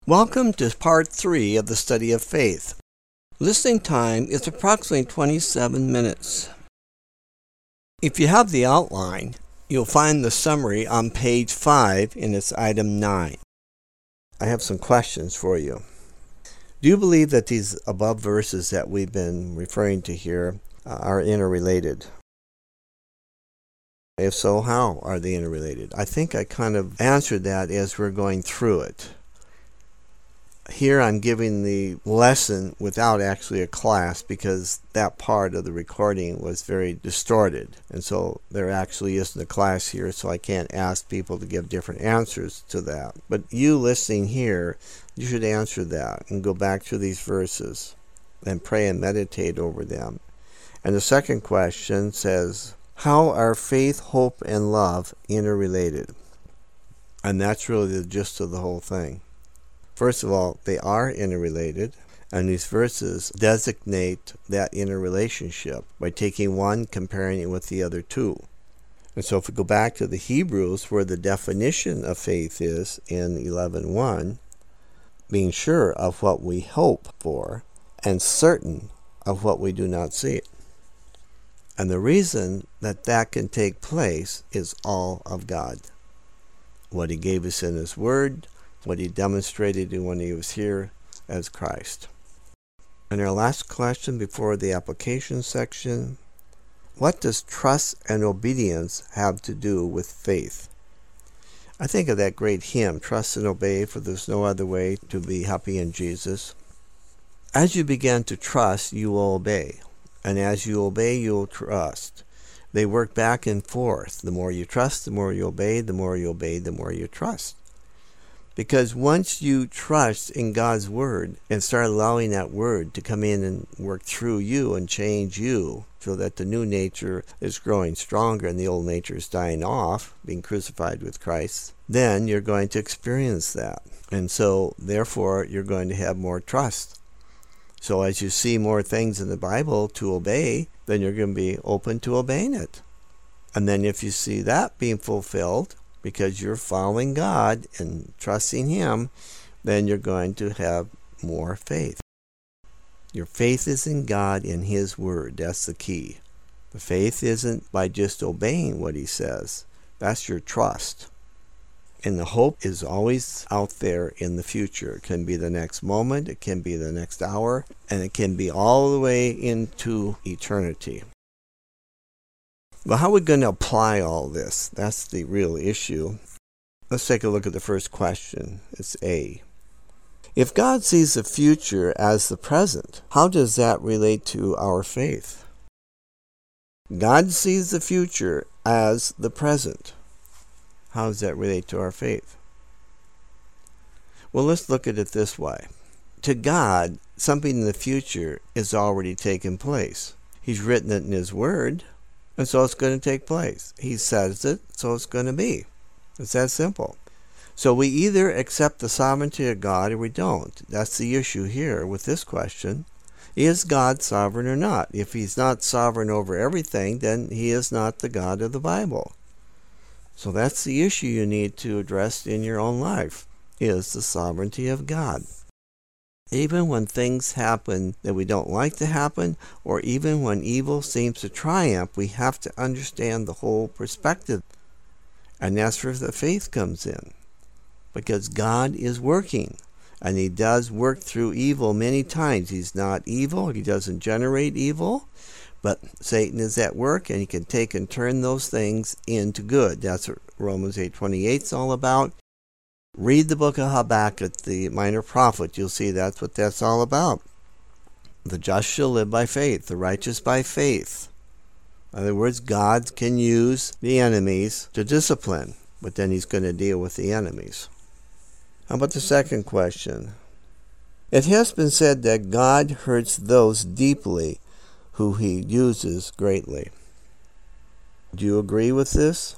Welcome to part 3 of the study of faith. Listening time is approximately 27 minutes. If you have the outline, you'll find the summary on page 5 in its item 9. I have some questions for you. Do you believe that these above verses that we've been referring to here are interrelated? If so, how are they interrelated? I think I kind of answered that as we're going through it. Here I'm giving the lesson without actually a class because that part of the recording was very distorted. And so there actually isn't a class here, so I can't ask people to give different answers to that. But you listening here, you should answer that and go back to these verses and pray and meditate over them. And the second question says, how are faith, hope, and love interrelated? And that's really the gist of the whole thing. First of all, they are interrelated, and these verses designate that interrelationship by taking one, comparing it with the other two. And so if we go back to the Hebrews, where the definition of faith is in 11:1, being sure of what we hope for and certain of what we do not see. And the reason that that can take place is all of God. What He gave us in His Word, what He demonstrated when He was here as Christ. And our last question before the application section, what does trust and obedience have to do with faith? I think of that great hymn, Trust and Obey, for there's no other way to be happy in Jesus. As you begin to trust, you will obey. And as you obey, you will trust. They work back and forth. The more you trust, the more you obey. The more you obey, the more you trust. Because once you trust in God's Word and start allowing that Word to come in and work through you and change you so that the new nature is growing stronger and the old nature is dying off, being crucified with Christ, then you're going to experience that. And so, therefore, you're going to have more trust. So as you see more things in the Bible to obey, then you're going to be open to obeying it. And then if you see that being fulfilled, because you're following God and trusting Him, then you're going to have more faith. Your faith is in God and His Word. That's the key. The faith isn't by just obeying what He says. That's your trust. And the hope is always out there in the future. It can be the next moment, it can be the next hour, and it can be all the way into eternity. Well, how are we going to apply all this? That's the real issue. Let's take a look at the first question. It's A. If God sees the future as the present, how does that relate to our faith? God sees the future as the present. How does that relate to our faith? Well, let's look at it this way. To God, something in the future is already taken place. He's written it in His Word, and so it's going to take place. He says it, so it's going to be. It's that simple. So we either accept the sovereignty of God or we don't. That's the issue here with this question. Is God sovereign or not? If He's not sovereign over everything, then He is not the God of the Bible. So that's the issue you need to address in your own life, is the sovereignty of God. Even when things happen that we don't like to happen, or even when evil seems to triumph, we have to understand the whole perspective. And that's where the faith comes in. Because God is working, and He does work through evil many times. He's not evil, He doesn't generate evil. But Satan is at work, and he can take and turn those things into good. That's what Romans 8:28 is all about. Read the book of Habakkuk, the minor prophet. You'll see that's what that's all about. The just shall live by faith, the righteous by faith. In other words, God can use the enemies to discipline, but then He's going to deal with the enemies. How about the second question? It has been said that God hurts those deeply who He uses greatly. Do you agree with this?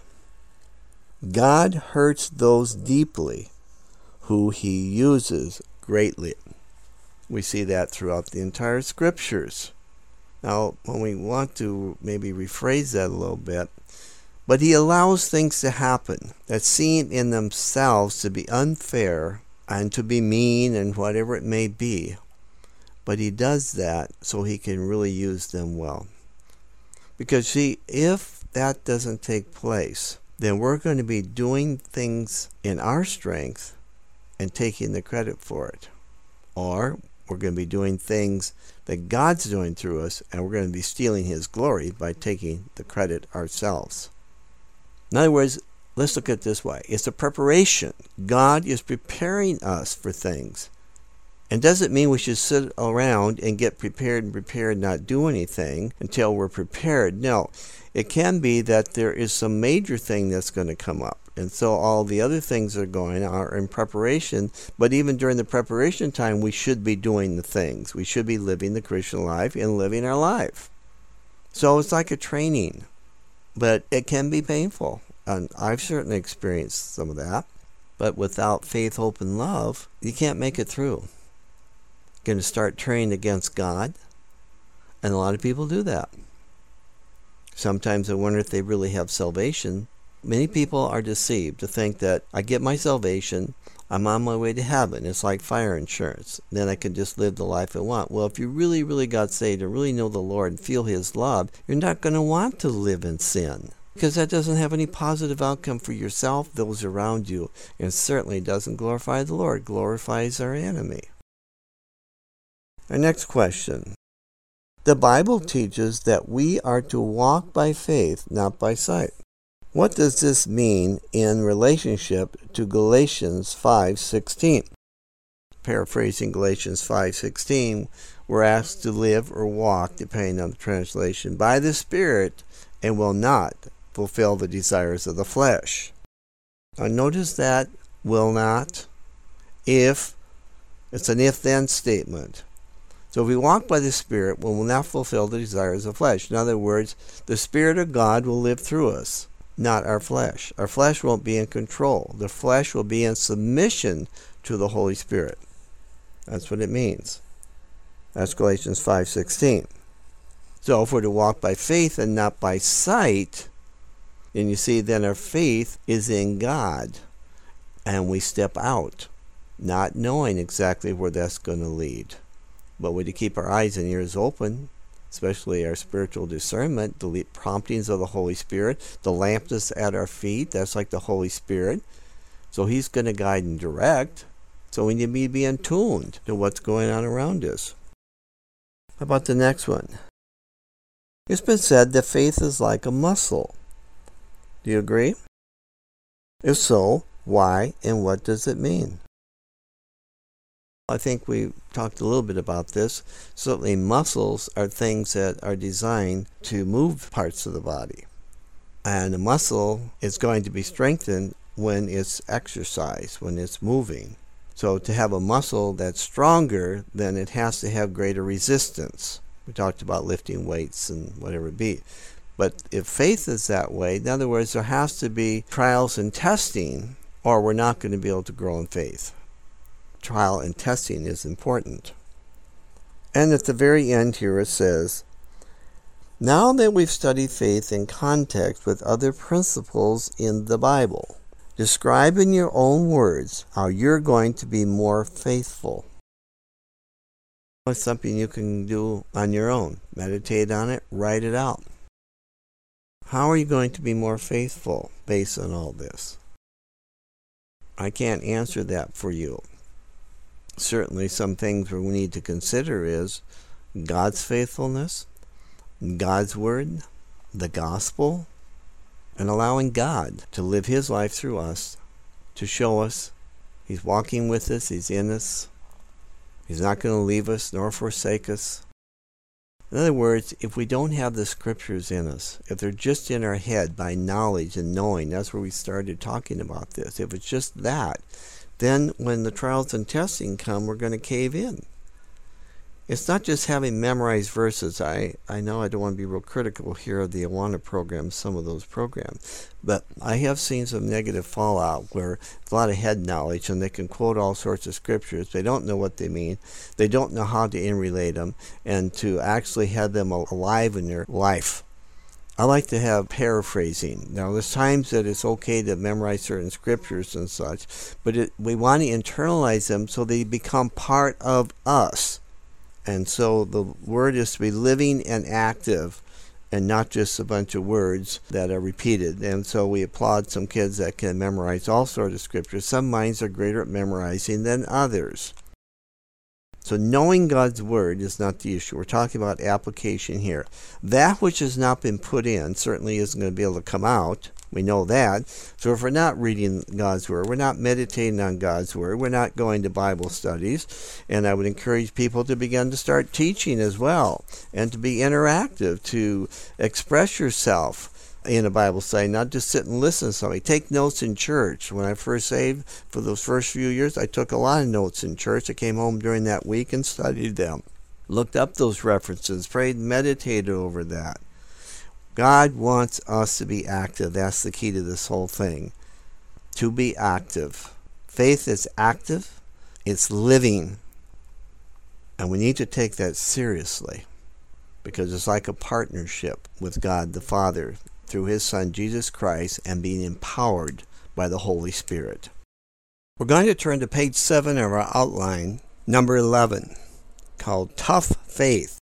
God hurts those deeply who He uses greatly. We see that throughout the entire Scriptures. Now, when we want to maybe rephrase that a little bit, but He allows things to happen that seem in themselves to be unfair and to be mean and whatever it may be. But he does that so he can really use them well. Because see, if that doesn't take place, then we're going to be doing things in our strength and taking the credit for it. Or we're going to be doing things that God's doing through us, and we're going to be stealing his glory by taking the credit ourselves. In other words, let's look at it this way. It's a preparation. God is preparing us for things. And doesn't mean we should sit around and get prepared and not do anything until we're prepared. No, it can be that there is some major thing that's going to come up. And so all the other things that are going on are in preparation. But even during the preparation time, we should be doing the things. We should be living the Christian life and living our life. So it's like a training. But it can be painful. And I've certainly experienced some of that. But without faith, hope, and love, you can't make it through. Going to start turning against God, and a lot of people do that. Sometimes I wonder if they really have salvation. Many people are deceived to think that I get my salvation, I'm on my way to heaven. It's like fire insurance. Then I can just live the life I want. Well, if you really, really got saved and really know the Lord and feel his love, you're not going to want to live in sin, because that doesn't have any positive outcome for yourself, those around you, and certainly doesn't glorify the Lord. It glorifies our enemy. Our next question. The Bible teaches that we are to walk by faith, not by sight. What does this mean in relationship to Galatians 5:16? Paraphrasing Galatians 5:16, we're asked to live or walk, depending on the translation, by the Spirit, and will not fulfill the desires of the flesh. Now notice that will not, if, it's an if-then statement. So if we walk by the Spirit, we will not fulfill the desires of the flesh. In other words, the Spirit of God will live through us, not our flesh. Our flesh won't be in control. The flesh will be in submission to the Holy Spirit. That's what it means. That's Galatians 5:16. So if we're to walk by faith and not by sight, then you see, then our faith is in God. And we step out, not knowing exactly where that's going to lead. But we're to keep our eyes and ears open, especially our spiritual discernment, the promptings of the Holy Spirit. The lamp that's at our feet, that's like the Holy Spirit. So he's going to guide and direct. So we need to be attuned to what's going on around us. How about the next one? It's been said that faith is like a muscle. Do you agree? If so, why and what does it mean? I think we talked a little bit about this. Certainly muscles are things that are designed to move parts of the body. And a muscle is going to be strengthened when it's exercised, when it's moving. So to have a muscle that's stronger, then it has to have greater resistance. We talked about lifting weights and whatever it be. But if faith is that way, in other words, there has to be trials and testing, or we're not going to be able to grow in faith. Trial and testing is important. And at the very end here it says, now that we've studied faith in context with other principles in the Bible, describe in your own words how you're going to be more faithful. It's something you can do on your own. Meditate on it, write it out. How are you going to be more faithful based on all this? I can't answer that for you. Certainly some things we need to consider is God's faithfulness, God's word, the gospel, and allowing God to live his life through us, to show us he's walking with us, he's in us, he's not going to leave us nor forsake us. In other words, if we don't have the scriptures in us, if they're just in our head by knowledge and knowing, that's where we started talking about this. If it's just that, then when the trials and testing come, we're going to cave in. It's not just having memorized verses. I know I don't want to be real critical here of the Awana program, some of those programs, but I have seen some negative fallout where it's a lot of head knowledge and they can quote all sorts of scriptures. They don't know what they mean. They don't know how to interrelate them and to actually have them alive in their life. I like to have paraphrasing. Now, there's times that it's okay to memorize certain scriptures and such, but we want to internalize them so they become part of us. And so the word is to be living and active and not just a bunch of words that are repeated. And so we applaud some kids that can memorize all sorts of scriptures. Some minds are greater at memorizing than others. So knowing God's word is not the issue. We're talking about application here. That which has not been put in certainly isn't going to be able to come out. We know that. So if we're not reading God's word, we're not meditating on God's word, we're not going to Bible studies, and I would encourage people to begin to start teaching as well, and to be interactive, to express yourself in a Bible study, not just sit and listen to somebody. Take notes in church. When I first saved, for those first few years, I took a lot of notes in church. I came home during that week and studied them. Looked up those references, prayed, meditated over that. God wants us to be active. That's the key to this whole thing. To be active. Faith is active. It's living. And we need to take that seriously, because it's like a partnership with God the Father through his Son Jesus Christ, and being empowered by the Holy Spirit. We're going to turn to page 7 of our outline, number 11, called Tough Faith.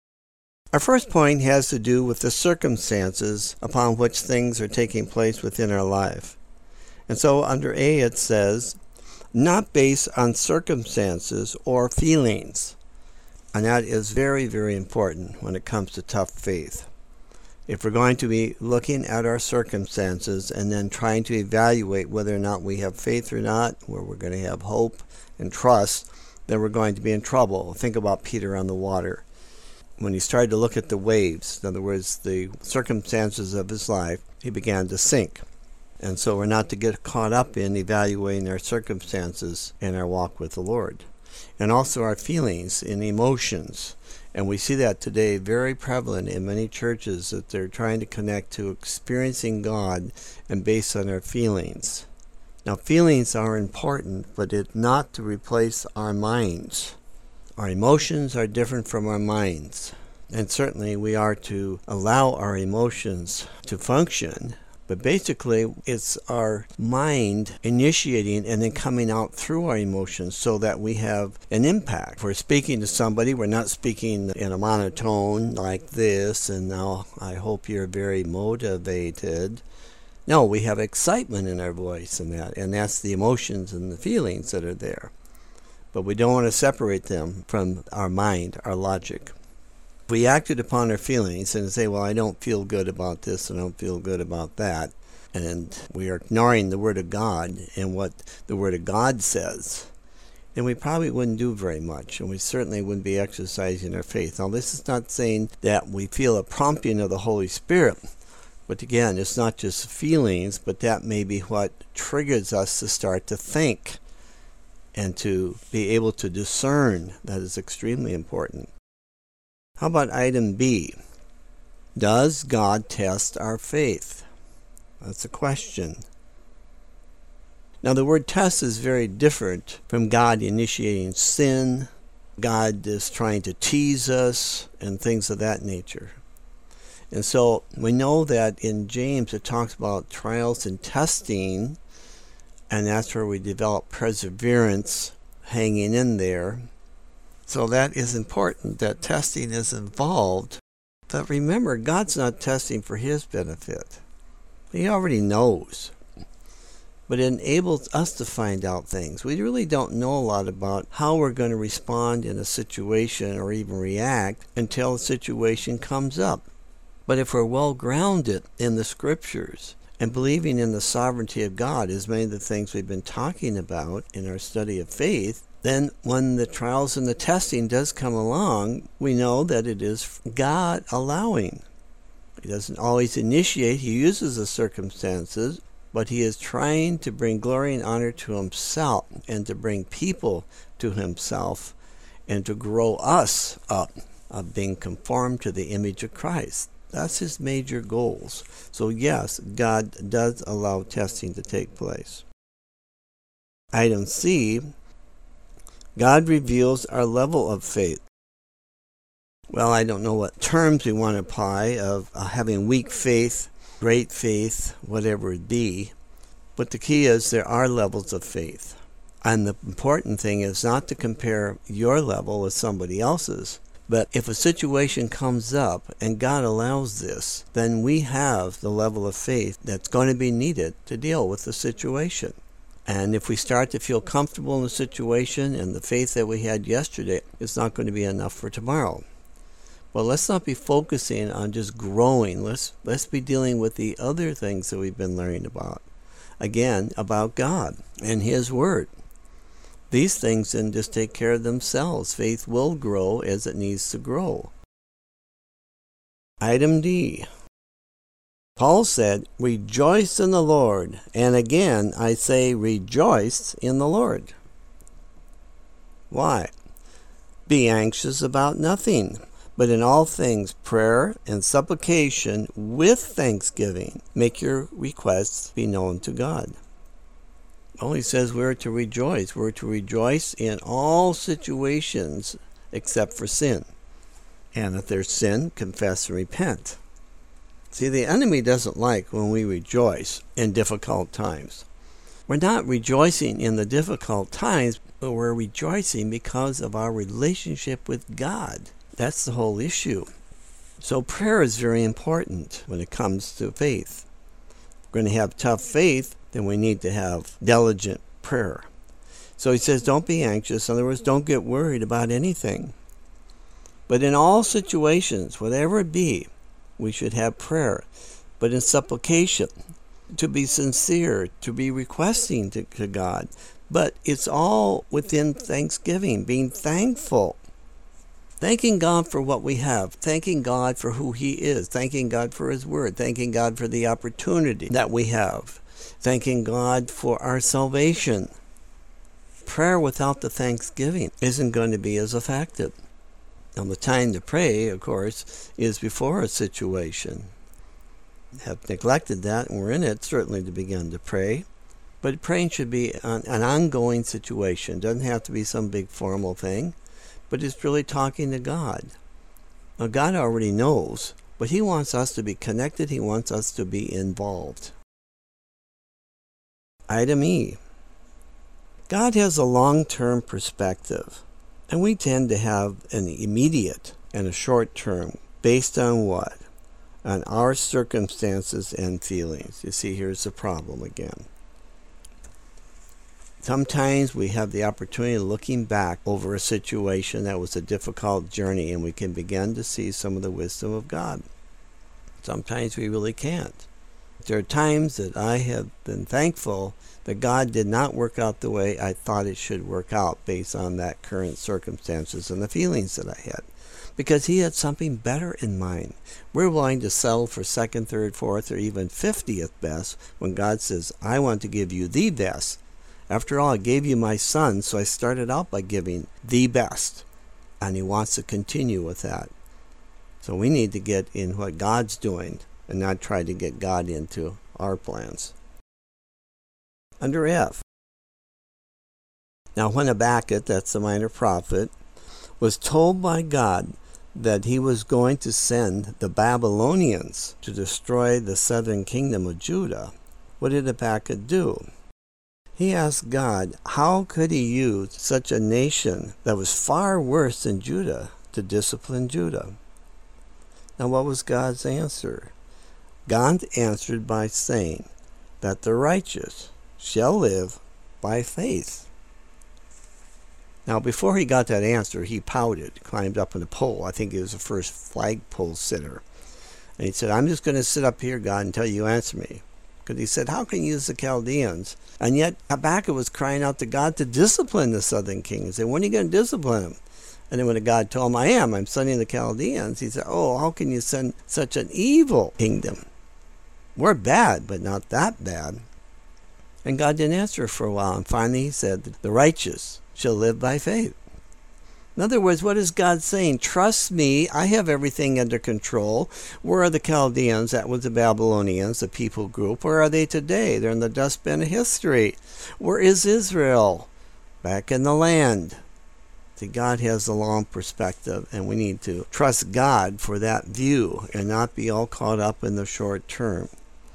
Our first point has to do with the circumstances upon which things are taking place within our life. And so under A it says, not based on circumstances or feelings. And that is very, very important when it comes to tough faith. If we're going to be looking at our circumstances and then trying to evaluate whether or not we have faith or not, where we're going to have hope and trust, then we're going to be in trouble. Think about Peter on the water. When he started to look at the waves, in other words, the circumstances of his life, he began to sink. And so we're not to get caught up in evaluating our circumstances in our walk with the Lord. And also our feelings and emotions. And we see that today very prevalent in many churches, that they're trying to connect to experiencing God and based on our feelings. Now, feelings are important, but it's not to replace our minds. Our emotions are different from our minds. And certainly we are to allow our emotions to function. But basically, it's our mind initiating and then coming out through our emotions so that we have an impact. If we're speaking to somebody, we're not speaking in a monotone like this, and now I hope you're very motivated. No, we have excitement in our voice and that's the emotions and the feelings that are there. But we don't want to separate them from our mind, our logic. If we acted upon our feelings and say, well, I don't feel good about this, and I don't feel good about that, and we are ignoring the Word of God and what the Word of God says, then we probably wouldn't do very much, and we certainly wouldn't be exercising our faith. Now, this is not saying that we feel a prompting of the Holy Spirit, but again, it's not just feelings, but that may be what triggers us to start to think and to be able to discern. That is extremely important. How about item B? Does God test our faith? That's a question. Now, the word test is very different from God initiating sin. God is trying to tease us and things of that nature. And so we know that in James it talks about trials and testing, and that's where we develop perseverance, hanging in there. So that is important, that testing is involved. But remember, God's not testing for his benefit. He already knows. But it enables us to find out things. We really don't know a lot about how we're going to respond in a situation or even react until a situation comes up. But if we're well grounded in the scriptures and believing in the sovereignty of God, as many of the things we've been talking about in our study of faith, then when the trials and the testing does come along, we know that it is God allowing. He doesn't always initiate. He uses the circumstances, but he is trying to bring glory and honor to himself and to bring people to himself and to grow us up of being conformed to the image of Christ. That's his major goals. So yes, God does allow testing to take place. Item C, God reveals our level of faith. well, I don't know what terms we want to apply of having weak faith, great faith, whatever it be. But the key is there are levels of faith. And the important thing is not to compare your level with somebody else's. But if a situation comes up and God allows this, then we have the level of faith that's going to be needed to deal with the situation. And if we start to feel comfortable in the situation and the faith that we had yesterday, it's not going to be enough for tomorrow. Well, let's not be focusing on just growing. Let's be dealing with the other things that we've been learning about. Again, about God and His Word. These things then just take care of themselves. Faith will grow as it needs to grow. Item D. Paul said, rejoice in the Lord. And again, I say rejoice in the Lord. Why? Be anxious about nothing, but in all things prayer and supplication with thanksgiving. Make your requests be known to God. Well, he says we're to rejoice. We're to rejoice in all situations except for sin. And if there's sin, confess and repent. See, the enemy doesn't like when we rejoice in difficult times. We're not rejoicing in the difficult times, but we're rejoicing because of our relationship with God. That's the whole issue. So prayer is very important when it comes to faith. If we're going to have tough faith, then we need to have diligent prayer. So he says, don't be anxious. In other words, don't get worried about anything. But in all situations, whatever it be, we should have prayer. But in supplication, to be sincere, to be requesting to God. But it's all within thanksgiving, being thankful. Thanking God for what we have, thanking God for who He is, thanking God for His Word, thanking God for the opportunity that we have, thanking God for our salvation. Prayer without the thanksgiving isn't going to be as effective. Now, the time to pray, of course, is before a situation. Have neglected that, and we're in it, certainly, to begin to pray. But praying should be an ongoing situation. It doesn't have to be some big formal thing. But it's really talking to God. Now, God already knows, but He wants us to be connected. He wants us to be involved. Item E. God has a long-term perspective, and we tend to have an immediate and a short-term based on what? On our circumstances and feelings. You see, here's the problem again. Sometimes we have the opportunity of looking back over a situation that was a difficult journey, and we can begin to see some of the wisdom of God. Sometimes we really can't. There are times that I have been thankful that God did not work out the way I thought it should work out based on that current circumstances and the feelings that I had. Because He had something better in mind. We're willing to settle for second, third, fourth, or even 50th best when God says, I want to give you the best. After all, I gave you my Son, so I started out by giving the best. And He wants to continue with that. So we need to get in what God's doing and not try to get God into our plans. Under F. Now, when Habakkuk, that's the minor prophet, was told by God that he was going to send the Babylonians to destroy the southern kingdom of Judah, what did Habakkuk do? He asked God, how could He use such a nation that was far worse than Judah to discipline Judah? Now, what was God's answer? God answered by saying that the righteous shall live by faith. Now, before he got that answer, he pouted, climbed up on a pole. I think he was the first flagpole sitter. And he said, I'm just going to sit up here, God, until you answer me. Because he said, how can you use the Chaldeans? And yet Habakkuk was crying out to God to discipline the southern king. He said, when are you going to discipline them? And then when God told him, I'm sending the Chaldeans, he said, how can you send such an evil kingdom? We're bad, but not that bad. And God didn't answer for a while. And finally he said, the righteous shall live by faith. In other words, what is God saying? Trust me, I have everything under control. Where are the Chaldeans? That was the Babylonians, the people group. Where are they today? They're in the dustbin of history. Where is Israel? Back in the land. See, God has a long perspective, and we need to trust God for that view and not be all caught up in the short term.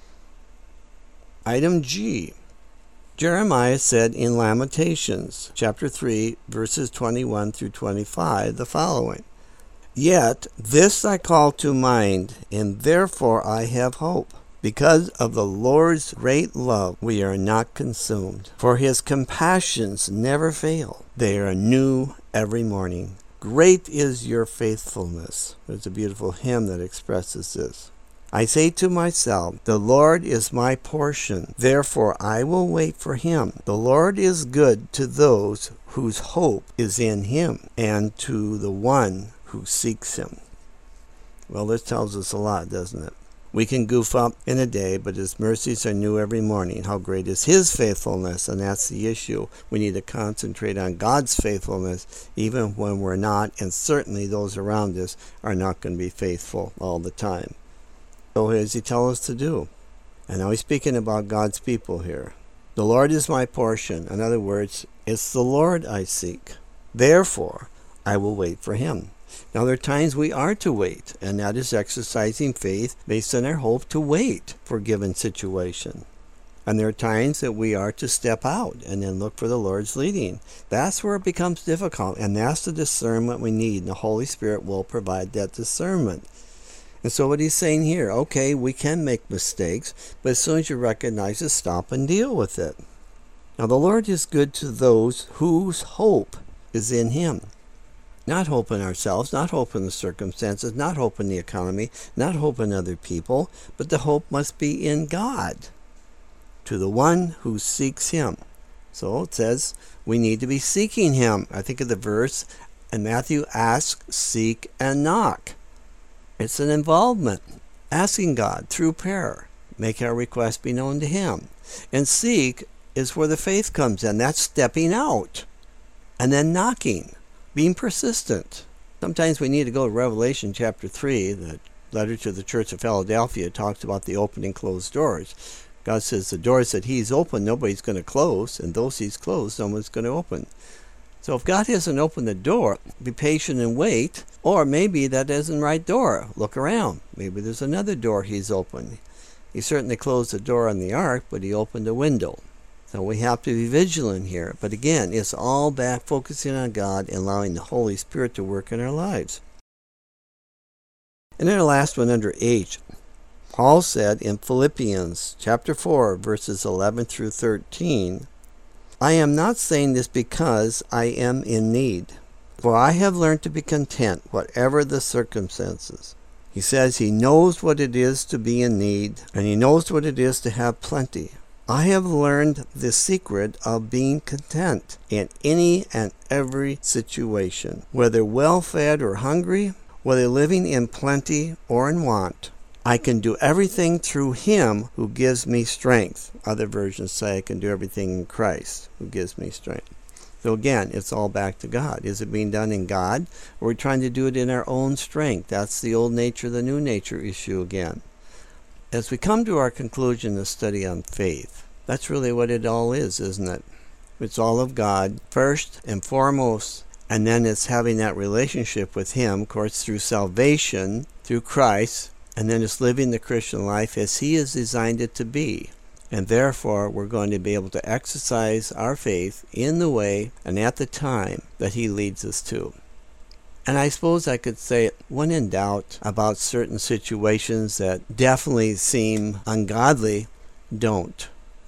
Item G. Jeremiah said in Lamentations, chapter 3, verses 21 through 25, the following: Yet this I call to mind, and therefore I have hope. Because of the Lord's great love, we are not consumed. For his compassions never fail. They are new every morning. Great is your faithfulness. There's a beautiful hymn that expresses this. I say to myself, the Lord is my portion. Therefore I will wait for him. The Lord is good to those whose hope is in him, and to the one who seeks him. Well, this tells us a lot, doesn't it? We can goof up in a day, but his mercies are new every morning. How great is his faithfulness? And that's the issue. We need to concentrate on God's faithfulness, even when we're not, and certainly those around us are not going to be faithful all the time. So what does he tell us to do? And now he's speaking about God's people here. The Lord is my portion. In other words, it's the Lord I seek. Therefore, I will wait for him. Now, there are times we are to wait, and that is exercising faith based on our hope to wait for a given situation. And there are times that we are to step out and then look for the Lord's leading. That's where it becomes difficult, and that's the discernment we need, and the Holy Spirit will provide that discernment. And so what he's saying here, okay, we can make mistakes, but as soon as you recognize it, stop and deal with it. Now, the Lord is good to those whose hope is in him. Not hope in ourselves, not hope in the circumstances, not hope in the economy, not hope in other people, but the hope must be in God, to the one who seeks him. So it says we need to be seeking him. I think of the verse in Matthew, ask, seek, and knock. It's an involvement, asking God through prayer, make our request be known to him. And seek is where the faith comes in. That's stepping out. And then knocking. Being persistent. Sometimes we need to go to Revelation chapter 3. The letter to the church of Philadelphia talks about the open and closed doors. God says the doors that he's opened, nobody's going to close, and those he's closed, someone's going to open. So if God hasn't opened the door, be patient and wait, or maybe that isn't the right door. Look around. Maybe there's another door he's opened. He certainly closed the door on the ark, but he opened a window. So we have to be vigilant here. But again, it's all back focusing on God and allowing the Holy Spirit to work in our lives. And then the last one under H. Paul said in Philippians chapter 4, verses 11 through 13, I am not saying this because I am in need, for I have learned to be content, whatever the circumstances. He says he knows what it is to be in need, and he knows what it is to have plenty. I have learned the secret of being content in any and every situation, whether well-fed or hungry, whether living in plenty or in want. I can do everything through him who gives me strength. Other versions say I can do everything in Christ who gives me strength. So again, it's all back to God. Is it being done in God, or are we trying to do it in our own strength? That's the old nature, the new nature issue again. As we come to our conclusion, the study on faith, that's really what it all is, isn't it? It's all of God, first and foremost, and then it's having that relationship with him, of course, through salvation, through Christ, and then it's living the Christian life as he has designed it to be. And therefore, we're going to be able to exercise our faith in the way and at the time that he leads us to. And I suppose I could say, when in doubt about certain situations that definitely seem ungodly, don't.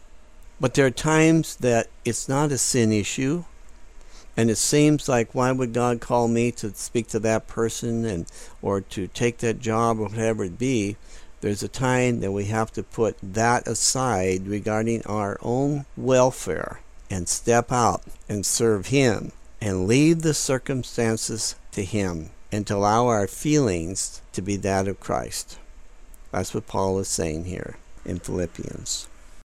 But there are times that it's not a sin issue, and it seems like, why would God call me to speak to that person or to take that job or whatever it be? There's a time that we have to put that aside regarding our own welfare and step out and serve him and leave the circumstances to him and to allow our feelings to be that of Christ. That's what Paul is saying here in Philippians.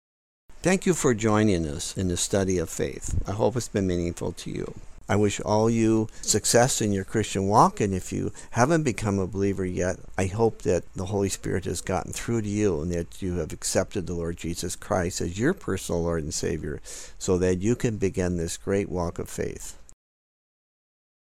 Thank you for joining us in the study of faith. I hope it's been meaningful to you. I wish all you success in your Christian walk, and if you haven't become a believer yet, I hope that the Holy Spirit has gotten through to you and that you have accepted the Lord Jesus Christ as your personal Lord and Savior so that you can begin this great walk of faith.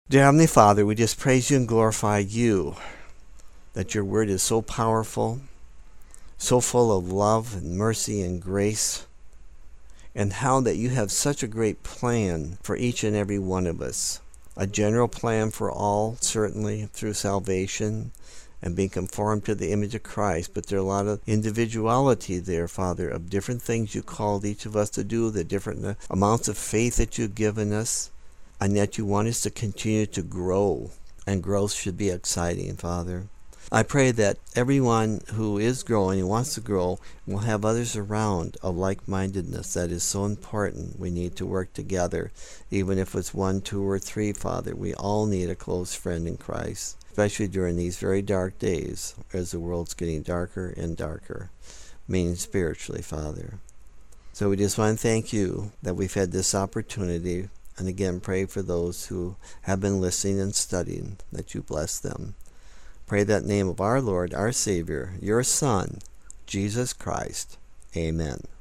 Dear Heavenly Father, we just praise you and glorify you that your word is so powerful, so full of love and mercy and grace, and how that you have such a great plan for each and every one of us. A general plan for all, certainly through salvation and being conformed to the image of Christ, but there are a lot of individuality there, Father, of different things you called each of us to do, the different amounts of faith that you've given us, and that you want us to continue to grow, and growth should be exciting, Father. I pray that everyone who is growing and wants to grow will have others around of like-mindedness. That is so important. We need to work together, even if it's 1, 2, or 3, Father. We all need a close friend in Christ, especially during these very dark days as the world's getting darker and darker, meaning spiritually, Father. So we just want to thank you that we've had this opportunity, and again pray for those who have been listening and studying, that you bless them. Pray that in the name of our Lord, our Savior, your Son, Jesus Christ. Amen.